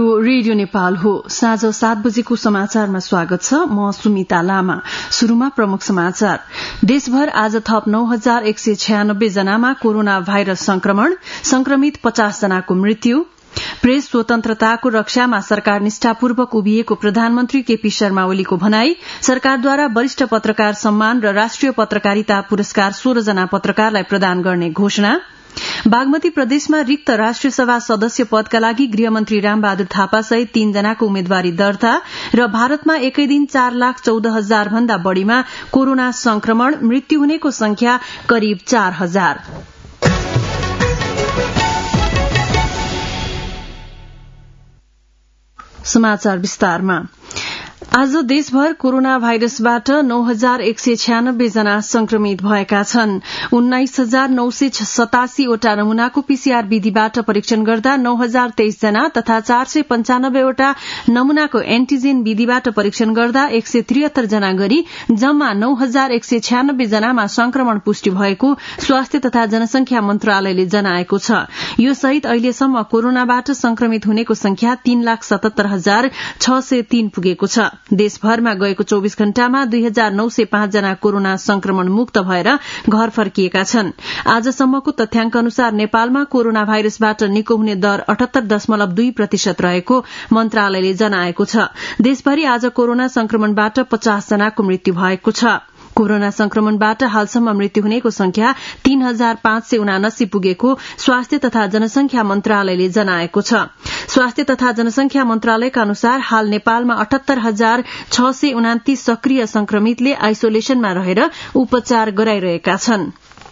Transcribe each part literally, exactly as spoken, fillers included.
Radio Nepal हो। साँझ सात बजेको समाचारमा स्वागत छ। म सुमिता लामा। शुरूमा प्रमुख समाचार। देशभर आज थप नौ हजार एक सय छयानब्बे जनामा कोरोना भाइरस संक्रमण, संक्रमित पचास जनाको मृत्यु। प्रेस स्वतन्त्रताको रक्षामा सरकार निष्ठापूर्वक उभिएको प्रधानमन्त्री केपी शर्मा ओलीको भनाई। सरकारद्वारा वरिष्ठ पत्रकार सम्मान र राष्ट्रिय पत्रकारिता पुरस्कार सोह्र जना पत्रकारलाई प्रदान गर्ने घोषणा। बागमती प्रदेशमा रिक्त राष्ट्रिय सभा सदस्य पदका लागि गृहमन्त्री रामबहादुर थापा सहित तीन जनाको उम्मेद्वारी दर्ता। र भारतमा एकै दिन चार लाख चौध हजार भन्दा बढ़ीमा कोरोना संक्रमण, मृत्यु हुनेको संख्या करिब चार हजार। समाचार विस्तारमा। आज देशभर कोरोना भाइरसबाट नौ हजार एक सय छयानब्बे जना संक्रमित भएका छन्। उन्नाइस हजार नौ सय सतासीवटा नमूनाको पीसीआर विधिबाट परीक्षण गर्दा नौ हजार तेइस जना तथा चार सय पञ्चानब्बेवटा नमूनाको एन्टिजेन विधिबाट परीक्षण गर्दा एक सय त्रिहत्तर जना गरी जम्मा नौ हजार एक सय छयानब्बे जनामा संक्रमण पुष्टि भएको स्वास्थ्य तथा जनसंख्या मन्त्रालयले जनाएको छ। यो सहित अहिलेसम्म कोरोनाबाट संक्रमित हुनेको संख्या तीन लाख सतहत्तर हजार छ सय तीन पुगेको छ। देशभरमा गएको चौबीस घण्टामा दुई हजार नौ सय पाँच जना कोरोना संक्रमण मुक्त भएर घर फर्किएका छन्। आजसम्मको तथ्याङ्क अनुसार नेपालमा कोरोना भाइरसबाट निको हुने दर अठहत्तर दशमलव दुई प्रतिशत रहेको मन्त्रालयले जनाएको छ। देशभरि आज कोरोना संक्रमणबाट पचास जनाको मृत्यु भएको छ। कोरोना संक्रमणबाट हालसम्म मृत्यु हुनेको संख्या तीन हजार पाँच सय उनासी पुगेको स्वास्थ्य तथा जनसंख्या मन्त्रालयले जनाएको छ। स्वास्थ्य तथा जनसंख्या मन्त्रालयका अनुसार हाल नेपालमा अठहत्तर हजार छ सय उनातीस सक्रिय संक्रमितले आइसोलेशनमा रहेर उपचार गराइरहेका छन्।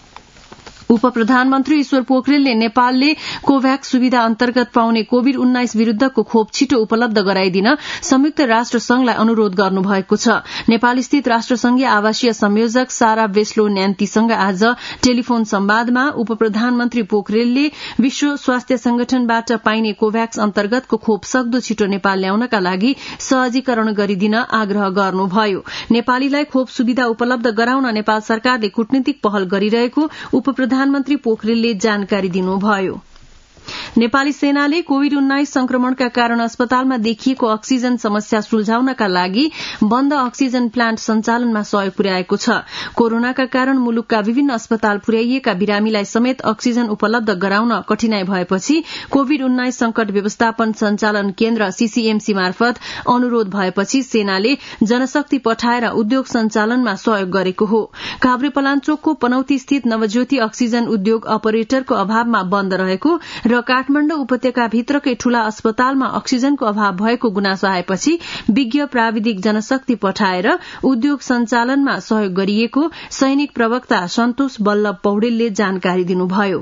उप प्रधानमन्त्री ईश्वर पोखरेलले नेपालले कोभ्याक्स सुविधा अन्तर्गत पाउने कोविड उन्नाइस विरूद्धको खोप छिटो उपलब्ध गराइदिन संयुक्त राष्ट्र संघलाई अनुरोध गर्नुभएको छ। नेपाल स्थित राष्ट्रसंघीय आवासीय संयोजक सारा बेस्लो न्यान्तीसँग आज टेलिफोन संवादमा उप प्रधानमन्त्री पोखरेलले विश्व स्वास्थ्य संगठनबाट पाइने कोभ्याक्स अन्तर्गतको खोप सक्दो छिटो नेपाल ल्याउनका लागि सहजीकरण गरिदिन आग्रह गर्नुभयो। नेपालीलाई खोप सुविधा उपलब्ध गराउन नेपाल सरकारले कूटनीतिक पहल गरिरहेको उप प्रधानमन्त्री पोखरेलले जानकारी दिनुभयो। नेपाली सेनाले कोविड उन्नाइस संक्रमणका कारण अस्पतालमा देखिएको अक्सिजन समस्या सुल्झाउनका लागि बन्द अक्सिजन प्लान्ट सञ्चालनमा सहयोग पुर्याएको छ। कोरोनाका कारण मुलुकका विभिन्न अस्पताल पुर्याइएका बिरामीलाई समेत अक्सिजन उपलब्ध गराउन कठिनाई भएपछि कोविड उन्नाइस संकट व्यवस्थापन सञ्चालन केन्द्र सीसीएमसी मार्फत अनुरोध भएपछि सेनाले जनशक्ति पठाएर उद्योग सञ्चालनमा सहयोग गरेको हो। काभ्रेपलाञ्चोकको पनौती स्थित नवज्योति अक्सिजन उद्योग अपरेटरको अभावमा बन्द रहेको र काठमाडौँ उपत्यकाभित्रकै ठूला अस्पतालमा अक्सिजनको अभाव भएको गुनासो आएपछि विज्ञ प्राविधिक जनशक्ति पठाएर उद्योग सञ्चालनमा सहयोग गरिएको सैनिक प्रवक्ता सन्तोष बल्लभ पौडेलले जानकारी दिनुभयो।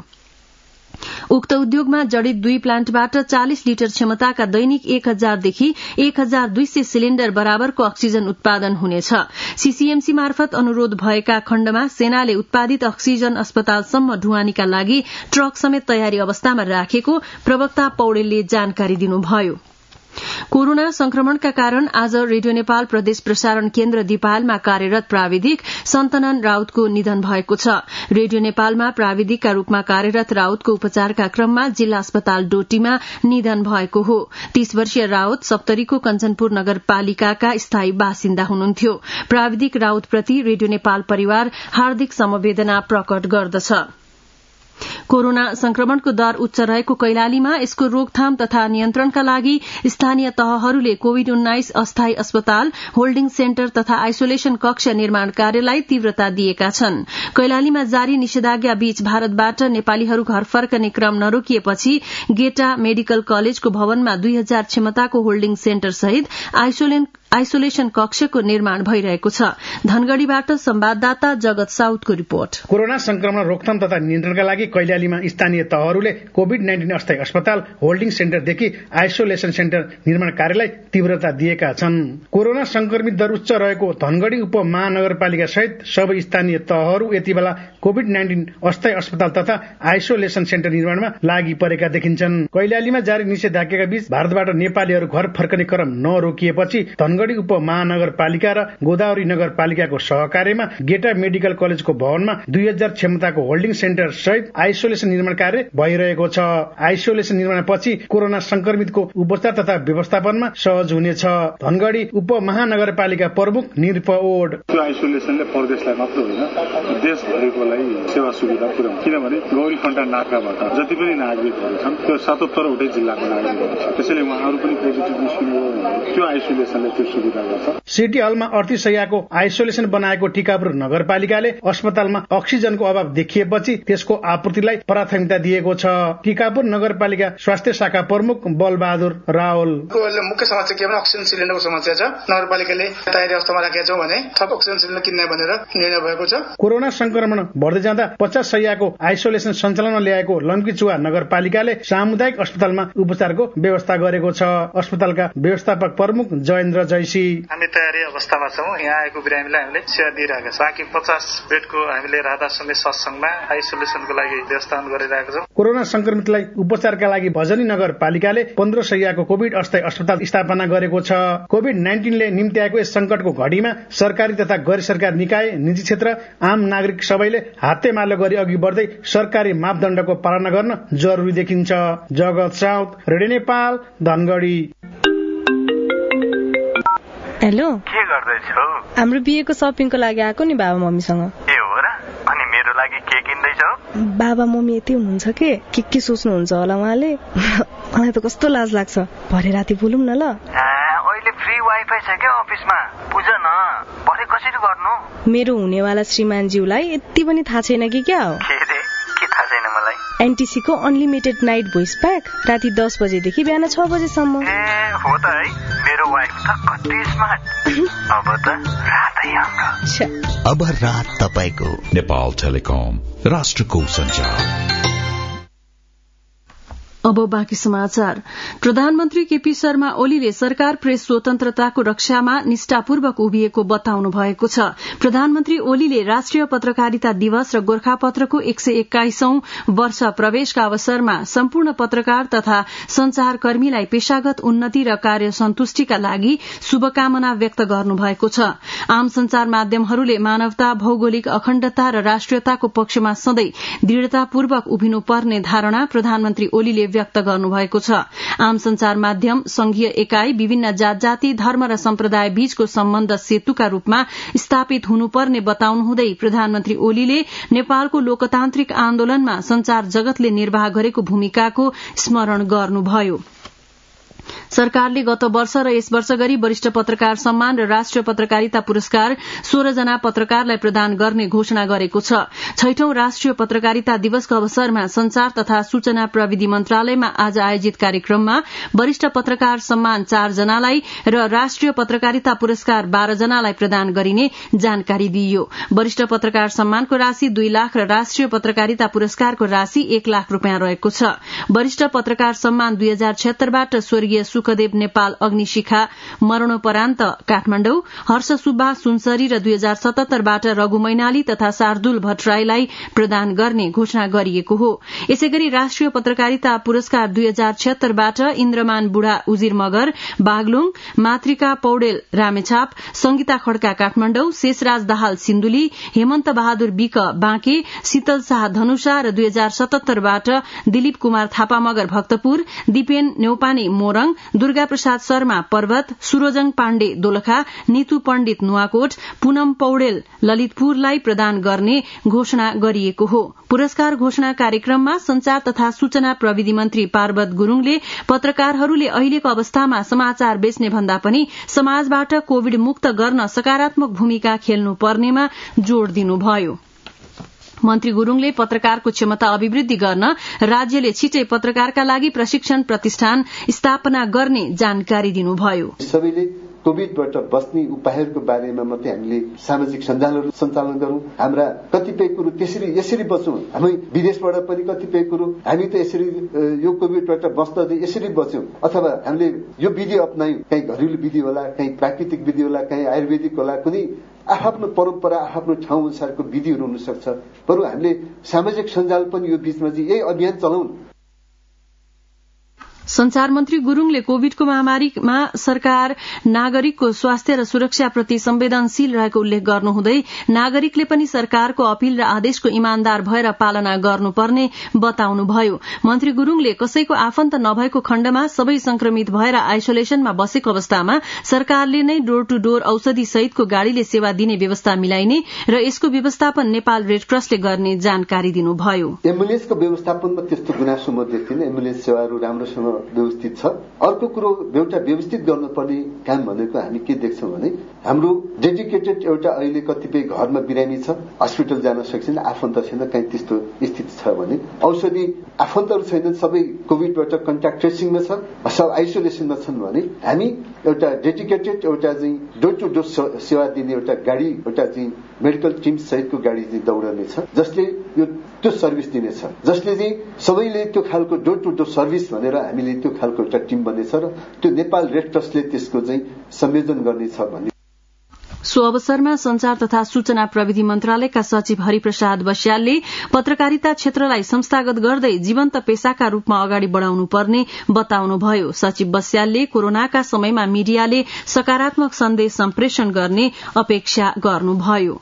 उक्त उद्योगमा जडित दुई प्लान्टबाट चालिस लिटर क्षमताका दैनिक एक हजारदेखि एक हजार दुई सय सिलिण्डर बराबरको अक्सिजन उत्पादन हुनेछ। सीसीएमसी मार्फत अनुरोध भएका खण्डमा सेनाले उत्पादित अक्सिजन अस्पतालसम्म ढुवानीका लागि ट्रक समेत तयारी अवस्थामा राखेको प्रवक्ता पौडेलले जानकारी दिनुभयो। कोरोना संक्रमणका कारण आज रेडियो नेपाल प्रदेश प्रसारण केन्द्र दिपायलमा कार्यरत प्राविधिक सन्तनन राउतको निधन भएको छ। रेडियो नेपालमा प्राविधिकका रूपमा कार्यरत राउतको उपचारका क्रममा जिल्ला अस्पताल डोटीमा निधन भएको हो। तीस वर्षीय राउत सप्तरीको कञ्चनपुर नगरपालिकाका स्थायी बासिन्दा हुनुहुन्थ्यो। प्राविधिक राउतप्रति रेडियो नेपाल परिवार हार्दिक समवेदना प्रकट गर्दछ। कोरोना संक्रमणको दर उच्च रहेको कैलालीमा यसको रोकथाम तथा नियन्त्रणका लागि स्थानीय तहहरूले कोविड उन्नाइस अस्थायी अस्पताल, होल्डिङ सेन्टर तथा आइसोलेशन कक्ष निर्माण कार्यलाई तीव्रता दिएका छन्। कैलालीमा जारी निषेधाज्ञा बीच भारतबाट नेपालीहरू घर फर्कने क्रम नरोकिएपछि गेटा मेडिकल कलेजको भवनमा दुई हजार क्षमताको होल्डिङ सेन्टर सहित आइसोलेशन कक्षको निर्माण भइरहेको छ। धनगढ़ीबाट संवाददाता जगत साउदको रिपोर्ट। कोरोना संक्रमण रोकथाम तथा नियन्त्रणका लागि कैलालीमा स्थानीय तहहरूले कोविड नाइन्टिन अस्थायी अस्पताल, होल्डिङ सेन्टरदेखि आइसोलेशन सेन्टर निर्माण कार्यलाई तीव्रता दिएका छन्। कोरोना संक्रमित दर उच्च रहेको धनगढ़ी उपमहानगरपालिका सहित सबै स्थानीय तहहरू यति बेला कोविड नाइन्टिन अस्थायी अस्पताल तथा आइसोलेशन सेन्टर निर्माणमा लागि परेका देखिन्छन्। कैलालीमा जारी निषेधाज्ञाका बीच भारतबाट नेपालीहरू घर फर्कने क्रम नरोकिएपछि धनगढ़ी धनगढ़ी उपमहानगरपालिका र गोदावरी नगरपालिकाको सहकार्यमा गेटा मेडिकल कलेजको भवनमा दुई हजार क्षमताको होल्डिङ सेन्टर सहित आइसोलेसन निर्माण कार्य भइरहेको छ। आइसोलेसन निर्माणपछि कोरोना संक्रमितको उपचार तथा व्यवस्थापनमा सहज हुनेछ। धनगढ़ी उपमहानगरपालिका प्रमुख निरप ओड त्यो आइसोलेसनले प्रदेशलाई मात्र होइन देशभरिको लागि सेवा सुविधा पुर्याउँछ। किनभने गौरी फन्टा नाकाबाट जति पनि नागरिकहरू छन् त्यो सतहत्तरवटै जिल्लाको नागरिकहरू छन्। त्यसैले उहाँहरू पनि पोजिटिभ निस्किनु त्यो आइसोलेसनले त्यो सुविधा गर्छ। सिटी हलमा अडतीस सयको आइसोलेसन बनाएको टिकापुर नगरपालिकाले अस्पतालमा अक्सिजनको अभाव देखिएपछि त्यसको आपूर्तिलाई प्राथमिकता दिएको छ। टिकापुर नगरपालिका स्वास्थ्य शाखा प्रमुख बलबहादुर रावल मुख्य समस्या के भने अक्सिजन सिलिन्डरको समस्या छ। नगरपालिकाले तयारी अवस्थामा राखेका छौं भने थप अक्सिजन सिलिन्डर किन्ने भनेर निर्णय भएको छ। कोरोना संक्रमण बढ्दै जाँदा पचास सयको आइसोलेसन सञ्चालनमा ल्याएको लम्कीचुवा नगरपालिकाले सामुदायिक अस्पतालमा उपचारको व्यवस्था गरेको छ। अस्पतालका व्यवस्थापक प्रमुख जयेन्द्र जैसी हामी तयारी अवस्थामा छौं। यहाँ आएको बिरामीलाई हामीले सेवा दिइरहेका छौं। बाँकी पचास बेडको हामीले राधा समेत सत्संगमा आइसोलेसनको लागि व्यवस्थापन गरिरहेका छौं। कोरोना संक्रमितलाई उपचारका लागि भजनी नगरपालिकाले पन्ध्र सयको कोभिड अस्थायी अस्पताल स्थापना गरेको छ। कोभिड नाइन्टिनले निम्त्याएको यस संकटको घडीमा सरकारी तथा गैर सरकारी निकाय, निजी क्षेत्र, आम नागरिक सबैले हातेमालो गरी अघि बढ्दै सरकारी मापदण्डको पालना गर्न जरुरी देखिन्छ। जगत साउथ, रेडियो नेपाल, धनगढ़ी। हेलो, के गर्दैछौ? हाम्रो बिहेको सपिङको लागि आएको नि बाबा मम्मीसँग। ए हो र? अनि मेरो लागि के किन्दैछौ? बाबा मम्मी यति हुनुहुन्छ के के के सोच्नुहुन्छ होला उहाँले। मलाई त कस्तो लाज लाग्छ। भरे राति बोलौँ न ल। अहिले फ्री वाइफाई छ क्या अफिसमा, बुझ न। भरे कसरी गर्नु? मेरो हुनेवाला श्रीमानज्यूलाई यति पनि थाहा छैन कि क्या हो? के रे? के थाहा छैन मलाई? एनटीसी को अनलिमिटेड नाइट भोइस प्याक राति दस बजेदेखि बिहान छ बजेसम्म। ए हो त है, मेरो वाइफ त कति स्मार्ट। अब त रातै हाम्रो। अब रात तपाईको। नेपाल टेलिकम, राष्ट्रको संचार। अब बाँकी समाचार। प्रधानमन्त्री केपी शर्मा ओलीले सरकार प्रेस स्वतन्त्रताको रक्षामा निष्ठापूर्वक उभिएको बताउनु भएको छ। प्रधानमन्त्री ओलीले राष्ट्रिय पत्रकारिता दिवस र गोर्खापत्रको एक सय एक्काइसौं वर्ष प्रवेशका अवसरमा सम्पूर्ण पत्रकार तथा संचारकर्मीलाई पेशागत उन्नति र कार्य सन्तुष्टिका लागि शुभकामना व्यक्त गर्नुभएको छ। आम संचार माध्यमहरूले मानवता, भौगोलिक अखण्डता र राष्ट्रियताको पक्षमा सधैँ दृढ़तापूर्वक उभिनुपर्ने धारणा प्रधानमन्त्री ओलीले व्यक्त गर्नुभएको छ। आम संचार माध्यम संघीय एकाई विभिन्न जात जाति, धर्म र सम्प्रदाय बीचको सम्बन्ध सेतुका रूपमा स्थापित हुनुपर्ने बताउनुहुँदै प्रधानमन्त्री ओलीले नेपालको लोकतान्त्रिक आन्दोलनमा संचार जगतले निर्वाह गरेको भूमिकाको स्मरण गर्नुभयो। सरकारले गत वर्ष र यस वर्ष गरी वरिष्ठ पत्रकार सम्मान र राष्ट्रिय पत्रकारिता पुरस्कार सोह्र जना पत्रकारलाई प्रदान गर्ने घोषणा गरेको छ। छैठौं राष्ट्रिय पत्रकारिता दिवसको अवसरमा संचार तथा सूचना प्रविधि मन्त्रालयमा आज आयोजित कार्यक्रममा वरिष्ठ पत्रकार सम्मान चार जनालाई र राष्ट्रिय पत्रकारिता पुरस्कार बाह्र जनालाई प्रदान गरिने जानकारी दिइयो। वरिष्ठ पत्रकार सम्मानको राशि दुई लाख र राष्ट्रिय पत्रकारिता पुरस्कारको राशि एक लाख रूपियाँ रहेको छ। वरिष्ठ पत्रकार सम्मान दुई हजार छिहत्तरबाट स्वर्गीय सुखदेव नेपाल अग्निशिखा मरणोपरान्त काठमाडौँ, हर्ष सुब्बा सुनसरी र दुई हजार सतहत्तरबाट रघु मैनाली तथा शार्दुल भट्टराईलाई प्रदान गर्ने घोषणा गरिएको हो। यसैगरी राष्ट्रिय पत्रकारिता पुरस्कार दुई हजार छिहत्तरबाट इन्द्रमान बुढा उजिर मगर बागलुङ, मातृका पौडेल रामेछाप, संगीता खड्का काठमाडौँ, शेषराज दाहाल सिन्धुली, हेमन्त बहादुर विक बाँके, शीतल शाह धनुषा र दुई हजार सतहत्तरबाट दिलीप कुमार थापा मगर भक्तपुर, दिपेन नेौपाने मोरङ, दुर्गा प्रसाद शर्मा पर्वत, सुरोजङ पाण्डे दोलखा, नीतू पण्डित नुवाकोट, पूनम पौडेल ललितपुरलाई प्रदान गर्ने घोषणा गरिएको हो। पुरस्कार घोषणा कार्यक्रममा संचार तथा सूचना प्रविधि मन्त्री पार्वत गुरूङले पत्रकारहरूले अहिलेको अवस्थामा समाचार बेच्ने भन्दा पनि समाजबाट कोविड मुक्त गर्न सकारात्मक भूमिका खेल्नुपर्नेमा जोड़ दिनुभयो। मन्त्री गुरूङले पत्रकारको क्षमता अभिवृद्धि गर्न राज्यले छिटै पत्रकारका लागि प्रशिक्षण प्रतिष्ठान स्थापना गर्ने जानकारी दिनुभयो। सबैले कोभिडबाट बस्ने उपायहरूको बारेमा मात्रै हामीले सामाजिक सञ्जालहरू सञ्चालन गरौं। हाम्रा कतिपय कुरो त्यसरी यसरी बचौं। हामी विदेशबाट पनि कतिपय कुरो हामी त यसरी यो कोभिडबाट बस्दै यसरी बच्यौं, अथवा हामीले यो विधि अपनायौं। कहीँ घरेलु विधि होला, कहीँ प्राकृतिक विधि होला, कहीँ आयुर्वेदिक होला, कुनै आफ्नो परम्परा आफ्नो ठाउँ अनुसारको विधिहरू हुन सक्छ। बरु हामीले सामाजिक सञ्जाल पनि यो बीचमा चाहिँ यही अभियान चलाउँ। संचार मन्त्री गुरूङले कोविडको महामारीमा सरकार नागरिकको स्वास्थ्य र सुरक्षाप्रति संवेदनशील रहेको उल्लेख गर्नुहुँदै नागरिकले पनि सरकारको अपील र आदेशको इमानदार भएर पालना गर्नुपर्ने बताउनुभयो। मन्त्री गुरूङले कसैको आफन्त नभएको खण्डमा सबै संक्रमित भएर आइसोलेसनमा बसेको अवस्थामा सरकारले नै डोर टू डोर औषधि सहितको गाड़ीले सेवा दिने व्यवस्था मिलाइने र यसको व्यवस्थापन नेपाल रेडक्रसले गर्ने जानकारी दिनुभयो। एम्बुलेन्सको व्यवस्थापनमा त्यस्तो गुनासो म देख्दिनँ। एम्बुलेन्स सेवाहरू राम्रोसँग व्यवस्थित छ। अर्को कुरो एउटा व्यवस्थित गर्नुपर्ने काम भनेको हामी के देख्छौं भने हाम्रो डेडिकेटेड एउटा अहिले कतिपय घरमा बिरामी छ, हस्पिटल जान सक्छन्, आफन्त छैन, कहीँ त्यस्तो स्थिति छ भने औषधि आफन्तहरू छैनन्, सबै कोभिडबाट कन्ट्याक्ट ट्रेसिङमा छ, सब आइसोलेसनमा छन् भने हामी एउटा डेडिकेटेड एउटा चाहिँ डोर टू डोर सेवा दिने एउटा गाडी, एउटा चाहिँ मेडिकल टिम सहितको गाडी चाहिँ दौडनेछ, जसले यो त्यो सर्भिस दिनेछ, जसले चाहिँ सबैले त्यो खालको डोर टू डोर सर्भिस भनेर हामीले त्यो खालको एउटा टिम बनेछ र त्यो नेपाल रेडक्रसले त्यसको चाहिँ संयोजन गर्नेछ भन्ने। सो अवसरमा संचार तथा सूचना प्रविधि मन्त्रालयका सचिव हरिप्रसाद बस्यालले पत्रकारिता क्षेत्रलाई संस्थागत गर्दै जीवन्त पेशाका रूपमा अगाडि बढ़ाउनु पर्ने बताउनुभयो। सचिव बस्यालले कोरोनाका समयमा मीडियाले सकारात्मक सन्देश सम्प्रेषण गर्ने अपेक्षा गर्नुभयो।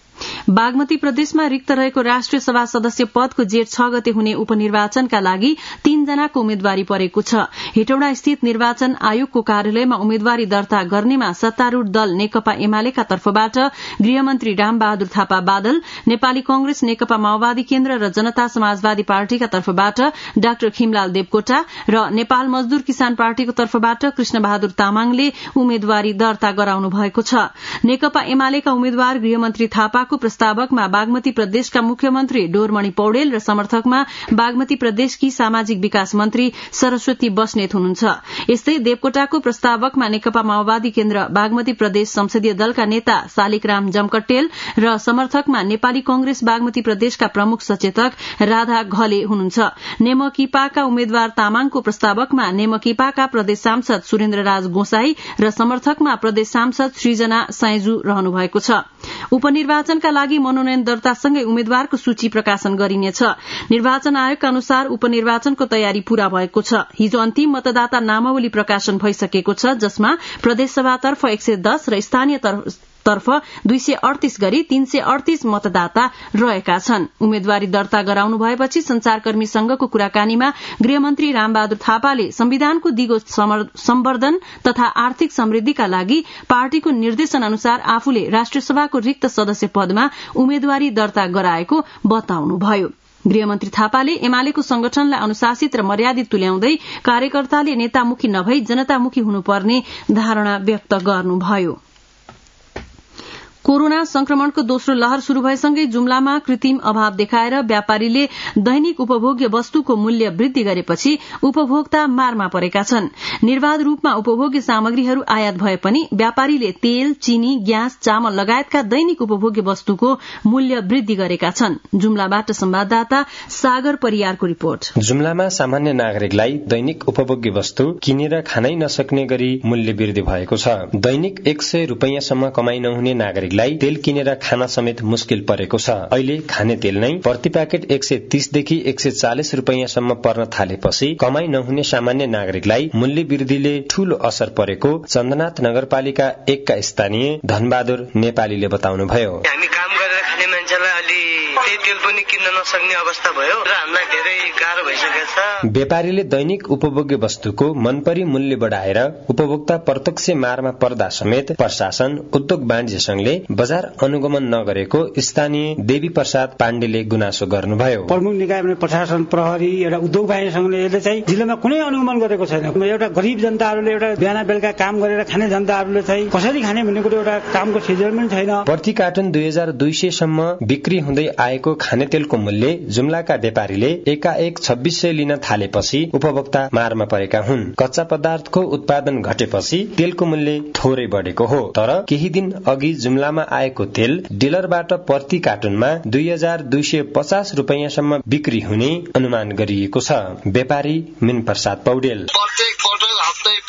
बागमती प्रदेशमा रिक्त रहेको राष्ट्रिय सभा सदस्य पदको जेठ छ गते हुने उपनिर्वाचनका लागि तीनजनाको उम्मेद्वारी परेको छ। हेटौडा स्थित निर्वाचन आयोगको कार्यालयमा उम्मेद्वारी दर्ता गर्नेमा सत्तारूढ़ दल नेकपा एमालेका तर्फबाट गृहमन्त्री रामबहादुर थापा बादल, नेपाली कांग्रेस, नेकपा माओवादी केन्द्र र जनता समाजवादी पार्टीका तर्फबाट डाक्टर खिमलाल देवकोटा र नेपाल मजदूर किसान पार्टीको तर्फबाट कृष्ण बहादुर तामाङले उम्मेद्वारी दर्ता गराउनु भएको छ। नेकपा एमालेका उम्मेद्वार गृहमन्त्री थापा को प्रस्तावकमा बागमती प्रदेशका मुख्यमन्त्री डोरमणि पौडेल र समर्थकमा बागमती प्रदेशकी सामाजिक विकास मन्त्री सरस्वती बस्नेत हुनुहुन्छ। यस्तै देवकोटाको प्रस्तावकमा नेकपा माओवादी केन्द्र बागमती प्रदेश संसदीय दलका नेता शालिकराम जमकट्टेल र समर्थकमा नेपाली कांग्रेस बागमती प्रदेशका प्रमुख सचेतक राधा घले हुनुहुन्छ। नेमकिपाका उम्मेद्वार तामाङको प्रस्तावकमा नेमकिपाका प्रदेश सांसद सुरेन्द्र राज गोसाई र समर्थकमा प्रदेश सांसद सृजना साइजू रहनु भएको छ। उपनिर्वाचन का लागि मनोनयन दर्तासँगै उम्मेद्वारको सूची प्रकाशन गरिनेछ। निर्वाचन आयोगका अनुसार उपनिर्वाचनको तयारी पूरा भएको छ। हिजो अन्तिम मतदाता नामावली प्रकाशन भइसकेको छ, जसमा प्रदेशसभातर्फ एक सय दस र स्थानीय तर्फ दुई सय अडतीस गरी तीन सय अडतीस मतदाता रहेका छन्। उम्मेद्वारी दर्ता गराउनु भएपछि संचारकर्मी संघको कुराकानीमा गृहमन्त्री रामबहादुर थापाले संविधानको दिगो सम्वर्धन तथा आर्थिक समृद्धिका लागि पार्टीको निर्देशन अनुसार आफूले राष्ट्रिय सभाको रिक्त सदस्य पदमा उम्मेद्वारी दर्ता गराएको बताउनुभयो। गृहमन्त्री थापाले एमालेको संगठनलाई अनुशासित र मर्यादित तुल्याउँदै कार्यकर्ताले नेतामुखी नभई जनतामुखी हुनुपर्ने धारणा व्यक्त गर्नुभयो। कोरोना संक्रमणको दोस्रो लहर शुरू भएसँगै जुम्लामा कृत्रिम अभाव देखाएर व्यापारीले दैनिक उपभोग्य वस्तुको मूल्य वृद्धि गरेपछि उपभोक्ता मारमा परेका छन्। निर्वाध रूपमा उपभोग्य सामग्रीहरू आयात भए पनि व्यापारीले तेल, चिनी, ग्यास, चामल लगायतका दैनिक उपभोग्य वस्तुको मूल्य वृद्धि गरेका छन्। जुम्लाबाट संवाददाता सागर परियारको रिपोर्ट। जुम्लामा सामान्य नागरिकलाई दैनिक उपभोग्य वस्तु किनेर खानै नसक्ने गरी मूल्य वृद्धि भएको छ। दैनिक एक सय रूपैयाँसम्म कमाई नहुने नागरिक तेल किनेर खाना समेत मुस्किल परेको छ। अहिले खाने तेल नै प्रति प्याकेट एक सय तीस देखि एक सय चालिस रूपैयाँसम्म पर्न थालेपछि कमाई नहुने सामान्य नागरिकलाई मूल्य वृद्धिले ठूलो असर परेको चन्दनाथ नगरपालिका एकका स्थानीय धनबहादुर नेपालीले बताउनुभयो। हामी काम गरेर खाने मान्छेलाई अलि त्यही तेल पनि किन्न नसक्ने अवस्था भयो र हामीलाई धेरै गाह्रो भइसकेको छ। व्यापारीले दैनिक उपभोग्य वस्तुको मनपरी मूल्य बढाएर उपभोक्ता प्रत्यक्ष मारमा पर्दा समेत प्रशासन, उद्योग वाणिज्य संघले बजार अनुगमन नगरेको स्थानीय देवी प्रसाद पाण्डेले गुनासो गर्नुभयो। प्रमुख निकाय प्रशासन, प्रहरी, एउटा उद्योग वाणिज्य संघले यसले चाहिँ जिल्लामा कुनै अनुगमन गरेको छैन। एउटा गरीब जनताहरूले एउटा बिहान बेलुका काम गरेर खाने जनताहरूले चाहिँ कसरी खाने भन्ने कुरो एउटा कामको सिजन पनि छैन। प्रति कार्टुन दुई हजार दुई सय सम्म बिक्री हुँदै आएको खाने तेलको मूल्य जुम्लाका व्यापारीले एकाएक छब्बीस सय लिन थालेपछि उपभोक्ता मारमा परेका हुन्। कच्चा पदार्थको उत्पादन घटेपछि तेलको मूल्य थोरै बढेको हो, तर केही दिन अघि जुम्लामा आएको तेल डिलरबाट प्रति कार्टुनमा दुई हजार दुई सय पचास रूपैयाँसम्म बिक्री हुने अनुमान गरिएको छ। व्यापारी मिन प्रसाद पौडेल प्रत्येक पटक हप्तै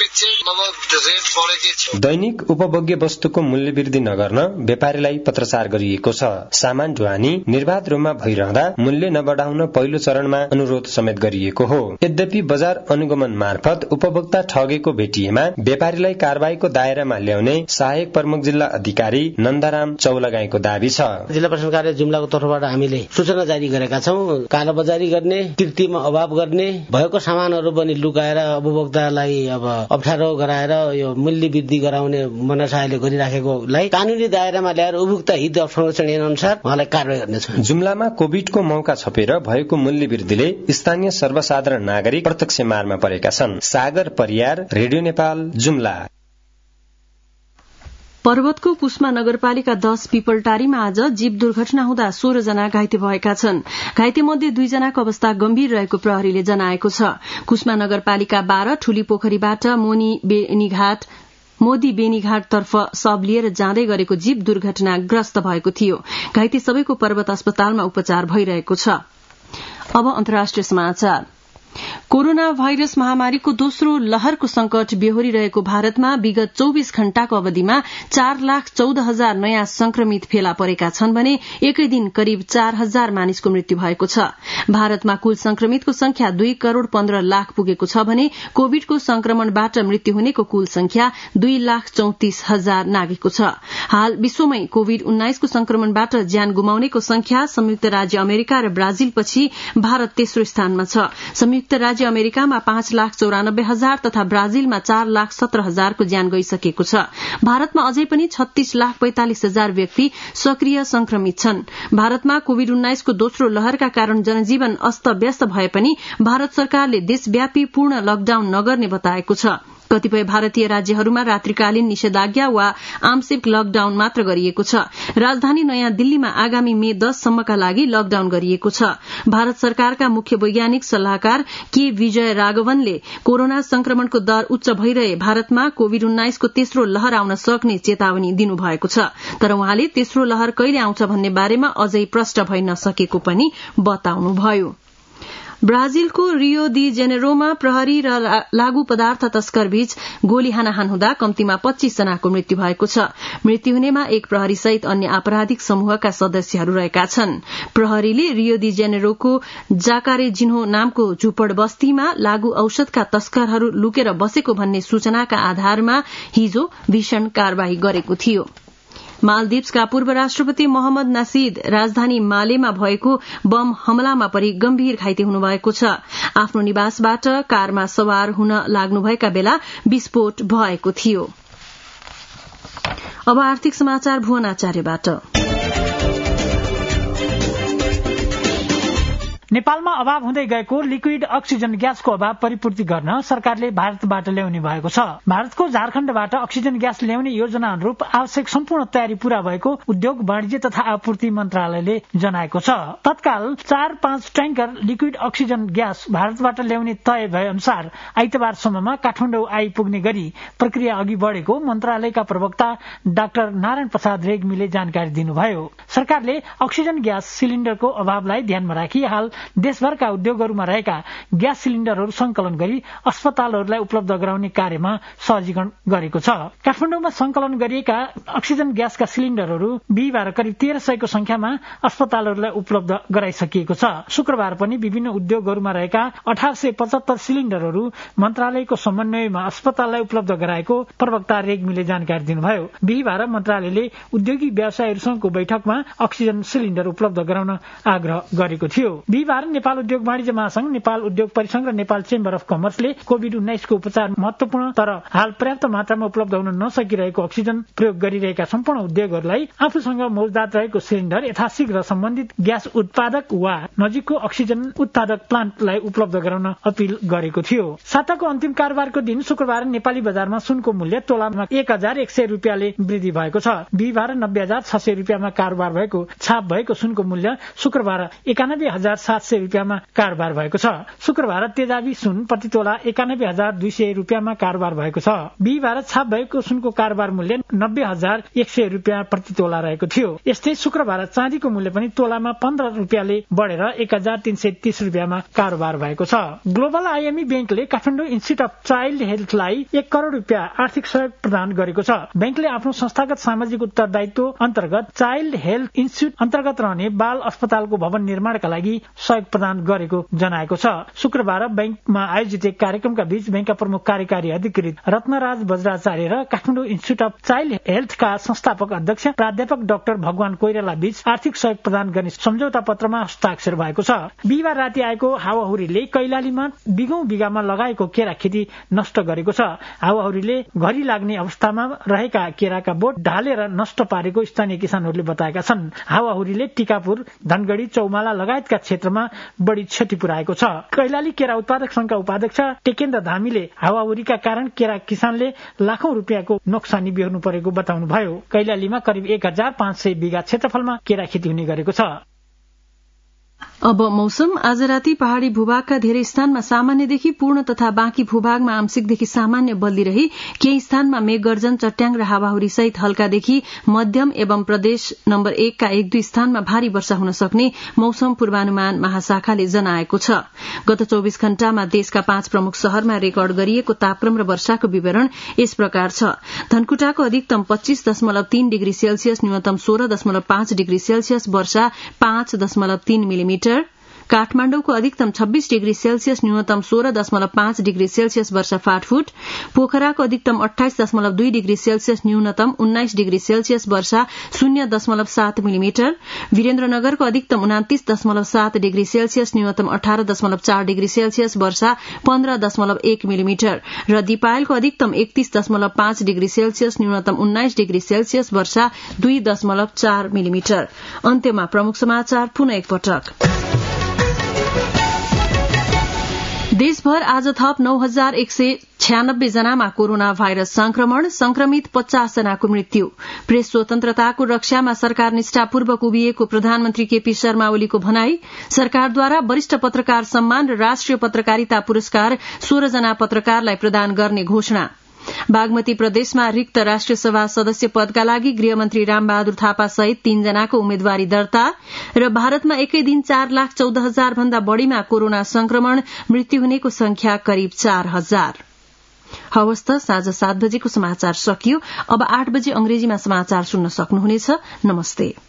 दैनिक उपभोग्य वस्तुको मूल्य वृद्धि नगर्न व्यापारीलाई पत्रचार गरिएको छ। सामान ढुवानी निर्बाध रूपमा भइरहँदा मूल्य नबढाउन पहिलो चरणमा अनुरोध समेत गरिएको हो। यद्यपि बजार अनुगमन मार्फत उपभोक्ता ठगेको भेटिएमा व्यापारीलाई कारबाहीको दायरामा ल्याउने सहायक प्रमुख जिल्ला अधिकारी नन्दराम चौलागाईको दावी छ। जिल्ला प्रशासन कार्यालय जुम्लाको तर्फबाट हामीले सूचना जारी गरेका छौं। कालाबजारी गर्ने, कृत्रिम अभाव गर्ने, भएको सामानहरू पनि लुकाएर उपभोक्तालाई अब अप्ठ्यारो गराएर यो मूल्य वृद्धि गराउने मनसायले गरिराखेकोलाई कानूनी दायरामा ल्याएर उपभोक्ता हित संरक्षण ऐन अनुसार उहाँलाई कारबाही गर्नेछ। जुम्लामा कोभिडको मौका छपेर भएको मूल्य वृद्धिले स्थानीय सर्वसाधारण नागरिक प्रत्यक्ष मारमा परेका छन्। सागर परियार, रेडियो नेपाल, जुम्ला। पर्वतको कुस्मा नगरपालिका दश पिपलटारीमा आज जीव दुर्घटना हुँदा सोह्र जना घाइते भएका छन्। घाइते मध्ये दुई जनाको अवस्था गम्भीर रहेको प्रहरीले जनाएको छ। कुस्मा नगरपालिका बाह्र ठूली पोखरीबाट मोनी बेनीघाट मोदी बेनीघाटतर्फ शव लिएर जाँदै गरेको जीव दुर्घटनाग्रस्त भएको थियो। घाइते सबैको पर्वत अस्पतालमा उपचार भइरहेको छ। अब अन्तर्राष्ट्रिय समाचार। कोरोना भाइरस महामारीको दोस्रो लहरको संकट बेहोरिरहेको भारतमा विगत चौबीस घण्टाको अवधिमा चार लाख चौध हजार नयाँ संक्रमित फेला परेका छन् भने एकै दिन करिब चार हजार मानिसको मृत्यु भएको छ। भारतमा कुल संक्रमितको संख्या दुई करोड़ पन्ध्र लाख पुगेको छ भने कोविडको संक्रमणबाट मृत्यु हुनेको कुल संख्या दुई लाख चौतिस हजार नागेको छ। हाल विश्वमै कोविड उन्नाइसको संक्रमणबाट ज्यान गुमाउनेको संख्या संयुक्त राज्य अमेरिका र ब्राजिलपछि भारत तेस्रो स्थानमा छ। संयुक्त राज्य अमेरिकामा पाँच लाख चौरानब्बे हजार तथा ब्राजिलमा चार लाख सत्र हजारको ज्यान गइसकेको छ। भारतमा अझै पनि छत्तीस लाख पैंतालिस हजार व्यक्ति सक्रिय संक्रमित छन्। भारतमा कोविड उन्नाइसको दोस्रो लहरका कारण जनजीवन अस्तव्यस्त भए पनि भारत सरकारले देशव्यापी पूर्ण लकडाउन नगर्ने बताएको छ। कतिपय भारतीय राज्यहरूमा रात्रिकालीन निषेधाज्ञा वा आंशिक लकडाउन मात्र गरिएको छ। राजधानी नयाँ दिल्लीमा आगामी मे दस सम्मका लागि लकडाउन गरिएको छ। भारत सरकारका मुख्य वैज्ञानिक सल्लाहकार के विजय राघवनले कोरोना संक्रमणको दर उच्च भइरहे भारतमा कोविड उन्नाइसको तेस्रो लहर आउन सक्ने चेतावनी दिनुभएको छ। तर उहाँले तेस्रो लहर कहिले आउँछ भन्ने बारेमा अझै प्रष्ट भइ नसकेको पनि बताउनुभयो। ब्राजिलको रियो दी जेनेरोमा प्रहरी र लागू पदार्थ तस्कर बीच गोली हानाहान हुँदा कम्तीमा पच्चीस जनाको मृत्यु भएको छ। मृत्यु हुनेमा एक प्रहरी सहित अन्य आपराधिक समूहका सदस्यहरू रहेका छन्। प्रहरीले रियो दी जेनेरोको जाकारे जिन्हो नामको झुपड बस्तीमा लागू औषधका तस्करहरू लुकेर बसेको भन्ने सूचनाका आधारमा हिजो भीषण कार्यवाही गरेको थियो। मालदिप्सका पूर्व राष्ट्रपति मोहम्मद नासिद राजधानी मालेमा भएको बम हमलामा परि गम्भीर घाइते हुनुभएको छ। आफ्नो निवासबाट कारमा सवार हुन लाग्नुभएका बेला विस्फोट भएको थियो। अब आर्थिक समाचार भुवन आचार्यबाट। नेपालमा अभाव हुँदै गएको लिक्विड अक्सिजन ग्यासको अभाव परिपूर्ति गर्न सरकारले भारतबाट ल्याउने भएको छ। भारतको झारखण्डबाट अक्सिजन ग्यास ल्याउने योजना अनुरूप आवश्यक सम्पूर्ण तयारी पूरा भएको उद्योग वाणिज्य तथा आपूर्ति मन्त्रालयले जनाएको छ। तत्काल चार पाँच ट्याङ्कर लिक्विड अक्सिजन ग्यास भारतबाट ल्याउने तय भए अनुसार आइतबारसम्ममा काठमाडौँ आइपुग्ने गरी प्रक्रिया अघि बढ़ेको मन्त्रालयका प्रवक्ता डाक्टर नारायण प्रसाद रेग्मीले जानकारी दिनुभयो। सरकारले अक्सिजन ग्यास सिलिण्डरको अभावलाई ध्यानमा राखी हाल देशभरका उद्योगहरूमा रहेका ग्यास सिलिण्डरहरू संकलन गरी अस्पतालहरूलाई उपलब्ध गराउने कार्यमा सहजीकरण गरेको छ। काठमाडौँमा संकलन गरिएका अक्सिजन ग्यासका सिलिण्डरहरू बिहिबार करिब तेह्र सयको संख्यामा अस्पतालहरूलाई उपलब्ध गराइसकिएको छ। शुक्रबार पनि विभिन्न उद्योगहरूमा रहेका अठार सय पचहत्तर सिलिण्डरहरू मन्त्रालयको समन्वयमा अस्पताललाई उपलब्ध गराएको प्रवक्ता रेग्मीले जानकारी दिनुभयो। बिहिबार मन्त्रालयले उद्योगिक व्यवसायीहरूसँगको बैठकमा अक्सिजन सिलिण्डर उपलब्ध गराउन आग्रह गरेको थियो। बिहिबार नेपाल उद्योग वाणिज्य महासंघ, नेपाल उद्योग परिसंघ र नेपाल चेम्बर अफ कमर्सले कोविड उन्नाइसको उपचार महत्वपूर्ण तर हाल पर्याप्त मात्रामा उपलब्ध हुन नसकिरहेको अक्सिजन प्रयोग गरिरहेका सम्पूर्ण उद्योगहरूलाई आफूसँग मौजदात रहेको सिलिण्डर यथाशीघ्र सम्बन्धित ग्यास उत्पादक वा नजिकको अक्सिजन उत्पादक प्लान्टलाई उपलब्ध गराउन अपील गरेको थियो। साताको अन्तिम कारोबारको दिन शुक्रबार नेपाली बजारमा सुनको मूल्य तोलामा एक हजार एक सय रुपियाँले वृद्धि भएको छ। बिहिबार नब्बे हजार छ सय रुपियाँमा कारोबार भएको छाप भएको सुनको मूल्य शुक्रबार एकानब्बे हजार सात सय रुपियाँमा कारोबार भएको छ। शुक्रबार तेजाबी सुन प्रति तोला एकानब्बे हजार दुई सय रुपियाँमा कारोबार भएको छ। बिहिबार छाप भएको सुनको कारोबार मूल्य नब्बे हजार एक सय रुपियाँ प्रति तोला रहेको थियो। यस्तै शुक्रबार चाँदीको मूल्य पनि तोलामा पन्ध्र रुपियाँले बढेर एक हजार तीन सय तीस रुपियाँमा कारोबार भएको छ। ग्लोबल आइएमई ब्याङ्कले काठमाडौँ इन्स्टिच्युट अफ चाइल्ड हेल्थलाई एक करोड़ रुपियाँ आर्थिक सहयोग प्रदान गरेको छ। ब्याङ्कले आफ्नो संस्थागत सामाजिक उत्तरदायित्व अन्तर्गत चाइल्ड हेल्थ इन्स्टिच्युट अन्तर्गत रहने बाल अस्पतालको भवन निर्माणका लागि सहयोग प्रदान गरेको जनाएको छ। शुक्रबार ब्याङ्कमा आयोजित एक कार्यक्रमका बीच ब्याङ्कका प्रमुख कार्यकारी अधिकृत रत्नराज बज्राचार्य र काठमाडौँ इन्स्टिच्युट अफ चाइल्ड हेल्थका संस्थापक अध्यक्ष प्राध्यापक डाक्टर भगवान कोइराला बीच आर्थिक सहयोग प्रदान गर्ने सम्झौता पत्रमा हस्ताक्षर भएको छ। बिहिबार राति आएको हावाहुरीले कैलालीमा बिगौं बिगामा लगाएको केरा खेती नष्ट गरेको छ। हावाहुरीले घरि लाग्ने अवस्थामा रहेका केराका बोट ढालेर नष्ट पारेको स्थानीय किसानहरूले बताएका छन्। हावाहुरीले टिकापुर, धनगढ़ी, चौमाला लगायतका क्षेत्रमा बढ़ी क्षति पुर्याएको छ। कैलाली केरा उत्पादक संघका उपाध्यक्ष टेकेन्द्र धामीले हावाहुरीका कारण केरा किसानले लाखौं रुपियाँको नोक्सानी बेहोर्नु परेको बताउनुभयो। कैलालीमा करिब एक हजार पाँच सय बिघा क्षेत्रफलमा केरा खेती हुने गरेको छ। अब मौसम। आज राति पहाड़ी भूभागका धेरै स्थानमा सामान्यदेखि पूर्ण तथा बाँकी भूभागमा आंशिकदेखि सामान्य बदली रही केही स्थानमा मेघगर्जन, चट्याङ र हावाहुरी सहित हल्कादेखि मध्यम एवं प्रदेश नम्बर एकका एक दुई स्थानमा भारी वर्षा हुन सक्ने मौसम पूर्वानुमान महाशाखाले जनाएको छ। गत चौविस घण्टामा देशका पाँच प्रमुख शहरमा रेकर्ड गरिएको तापक्रम र वर्षाको विवरण यस प्रकार छ। धनकुटाको अधिकतम पच्चीस दशमलव तीन डिग्री सेल्सियस, न्यूनतम सोह्र दशमलव पाँच डिग्री सेल्सियस, वर्षा पाँच दशमलव तीन मिलिमिटर। काठमाण्डुको अधिकतम छब्बीस डिग्री सेल्सियस, न्यूनतम सोह्र दशमलव पाँच डिग्री सेल्सियस, वर्षा फाटफुट। पोखराको अधिकतम अठाइस दशमलव दुई डिग्री सेल्सियस, न्यूनतम उन्नाइस डिग्री सेल्सियस, वर्षा शून्य दशमलव सात मिलिमिटर। वीरेन्द्रनगरको अधिकतम उनातिस दशमलव सात डिग्री सेल्सियस, न्यूनतम अठारह दशमलव चार डिग्री सेल्सियस, वर्षा पन्ध्र दशमलव एक मिलिमिटर र दिपायलको अधिकतम एकतीस दशमलव पाँच डिग्री सेल्सियस, न्यूनतम उन्नाइस डिग्री सेल्सियस, वर्षा दुई दशमलव चार मिलिमिटर। अन्त्यमा प्रमुख समाचार पुनः एकपटक। देशभर आज थप नौ हजार एक सय छ्यानब्बे जनामा कोरोना भाइरस संक्रमण, संक्रमित पचास जनाको मृत्यु। प्रेस स्वतन्त्रताको रक्षामा सरकार निष्ठापूर्वक उभिएको प्रधानमन्त्री केपी शर्मा ओलीको भनाई। सरकारद्वारा वरिष्ठ पत्रकार सम्मान र राष्ट्रिय पत्रकारिता पुरस्कार सोह्र जना पत्रकारलाई प्रदान गर्ने घोषणा। बागमती प्रदेशमा रिक्त राष्ट्रिय सभा सदस्य पदका लागि गृहमन्त्री रामबहादुर थापा सहित तीनजनाको उम्मेद्वारी दर्ता र भारतमा एकै दिन चार लाख चौध हजार भन्दा बढ़ीमा कोरोना संक्रमण, मृत्यु हुनेको संख्या करिब चार हजार। हवस् त, साँझ सात बजेको समाचार सकियो। अब आठ बजे अंग्रेजीमा समाचार सुन्न सक्नुहुनेछ। नमस्ते।